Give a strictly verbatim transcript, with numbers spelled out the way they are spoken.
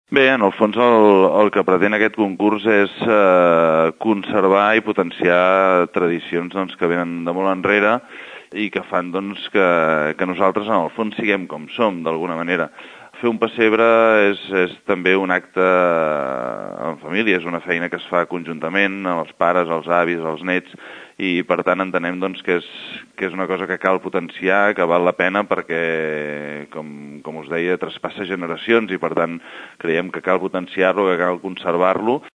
Bé, en el fons el, el que pretén aquest concurs és eh, conservar i potenciar tradicions doncs, que venen de molt enrere i que fan doncs, que, que nosaltres en el fons siguem com som, d'alguna manera. Fer un pessebre és, és també un acte en família, és una feina que es fa conjuntament, els pares, els avis, els nets, i per tant entenem doncs, que, és, que és una cosa que cal potenciar, que val la pena perquè, com, com us deia, traspassa generacions i per tant creiem que cal potenciar-lo, que cal conservar-lo.